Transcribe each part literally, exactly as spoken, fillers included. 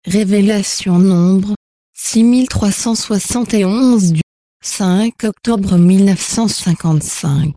Révélation Nombre, six mille trois cent soixante et onze du cinq octobre mille neuf cent cinquante-cinq.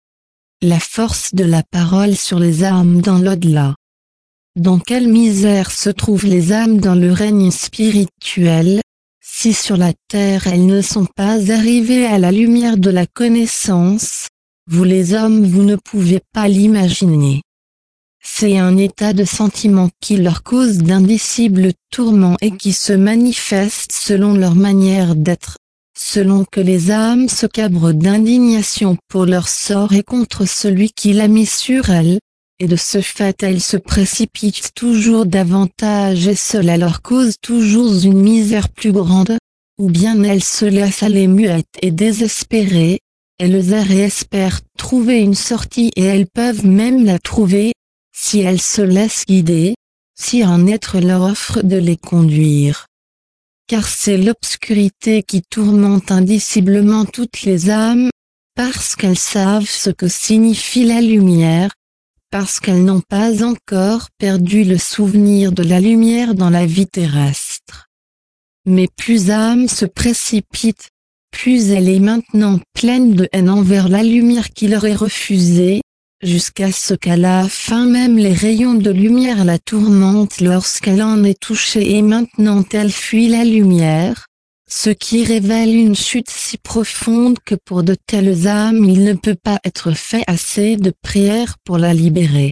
La force de la parole sur les âmes dans l'au-delà. Dans quelle misère se trouvent les âmes dans le règne spirituel, si sur la terre elles ne sont pas arrivées à la lumière de la connaissance? Vous les hommes, vous ne pouvez pas l'imaginer. C'est un état de sentiment qui leur cause d'indicibles tourments et qui se manifeste selon leur manière d'être, selon que les âmes se cabrent d'indignation pour leur sort et contre celui qui l'a mis sur elles, et de ce fait elles se précipitent toujours davantage et cela leur cause toujours une misère plus grande, ou bien elles se laissent aller muettes et désespérées, elles errent et espèrent trouver une sortie et elles peuvent même la trouver, si elles se laissent guider, si un être leur offre de les conduire. Car c'est l'obscurité qui tourmente indiciblement toutes les âmes, parce qu'elles savent ce que signifie la lumière, parce qu'elles n'ont pas encore perdu le souvenir de la lumière dans la vie terrestre. Mais plus l'âme se précipite, plus elle est maintenant pleine de haine envers la lumière qui leur est refusée, jusqu'à ce qu'à la fin même les rayons de lumière la tourmentent lorsqu'elle en est touchée et maintenant elle fuit la lumière, ce qui révèle une chute si profonde que pour de telles âmes il ne peut pas être fait assez de prières pour la libérer.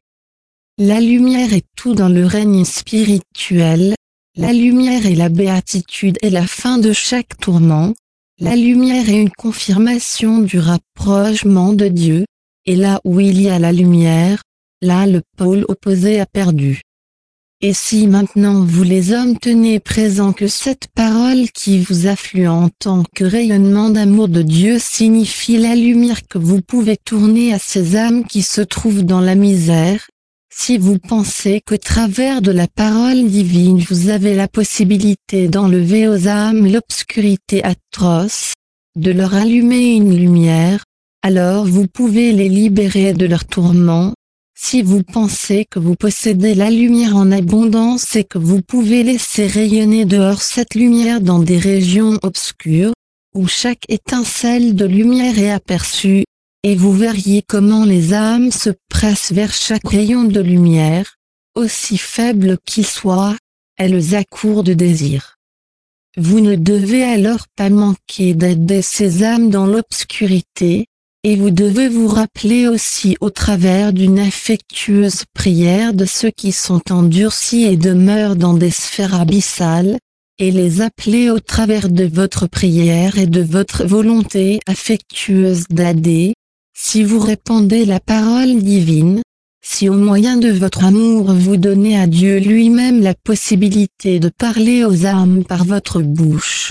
La lumière est tout dans le règne spirituel, la lumière est la béatitude et la fin de chaque tourment, la lumière est une confirmation du rapprochement de Dieu, et là où il y a la lumière, là le pôle opposé a perdu. Et si maintenant vous les hommes tenez présent que cette parole qui vous afflue en tant que rayonnement d'amour de Dieu signifie la lumière que vous pouvez tourner à ces âmes qui se trouvent dans la misère, si vous pensez qu'au travers de la parole divine vous avez la possibilité d'enlever aux âmes l'obscurité atroce, de leur allumer une lumière, alors vous pouvez les libérer de leurs tourments. Si vous pensez que vous possédez la lumière en abondance et que vous pouvez laisser rayonner dehors cette lumière dans des régions obscures, où chaque étincelle de lumière est aperçue, et vous verriez comment les âmes se pressent vers chaque rayon de lumière, aussi faible qu'il soit, elles accourent de désir. Vous ne devez alors pas manquer d'aider ces âmes dans l'obscurité, et vous devez vous rappeler aussi au travers d'une affectueuse prière de ceux qui sont endurcis et demeurent dans des sphères abyssales, et les appeler au travers de votre prière et de votre volonté affectueuse d'aider, si vous répandez la parole divine, si au moyen de votre amour vous donnez à Dieu lui-même la possibilité de parler aux âmes par votre bouche.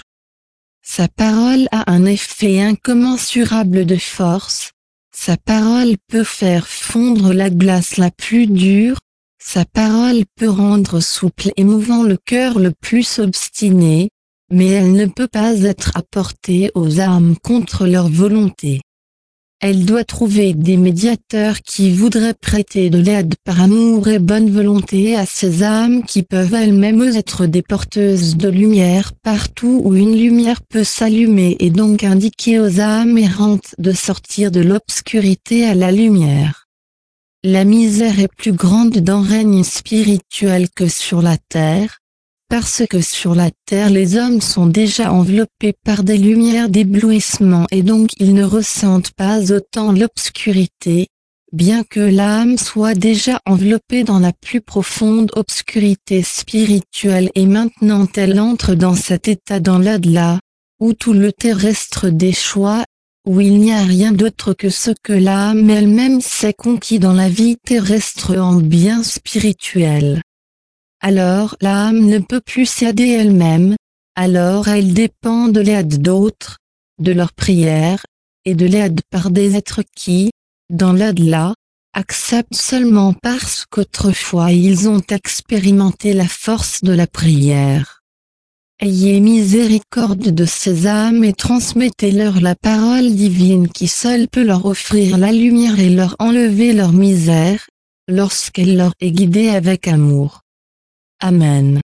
Sa parole a un effet incommensurable de force, sa parole peut faire fondre la glace la plus dure, sa parole peut rendre souple et mouvant le cœur le plus obstiné, mais elle ne peut pas être apportée aux âmes contre leur volonté. Elle doit trouver des médiateurs qui voudraient prêter de l'aide par amour et bonne volonté à ces âmes qui peuvent elles-mêmes être des porteuses de lumière partout où une lumière peut s'allumer et donc indiquer aux âmes errantes de sortir de l'obscurité à la lumière. La misère est plus grande dans le règne spirituel que sur la terre, parce que sur la terre les hommes sont déjà enveloppés par des lumières d'éblouissement et donc ils ne ressentent pas autant l'obscurité, bien que l'âme soit déjà enveloppée dans la plus profonde obscurité spirituelle et maintenant elle entre dans cet état dans l'au-delà, où tout le terrestre déchoit, où il n'y a rien d'autre que ce que l'âme elle-même s'est conquis dans la vie terrestre en bien spirituel. Alors l'âme ne peut plus s'aider elle-même, alors elle dépend de l'aide d'autres, de leur prière, et de l'aide par des êtres qui, dans l'au-delà, acceptent seulement parce qu'autrefois ils ont expérimenté la force de la prière. Ayez miséricorde de ces âmes et transmettez-leur la parole divine qui seule peut leur offrir la lumière et leur enlever leur misère, lorsqu'elle leur est guidée avec amour. Amen.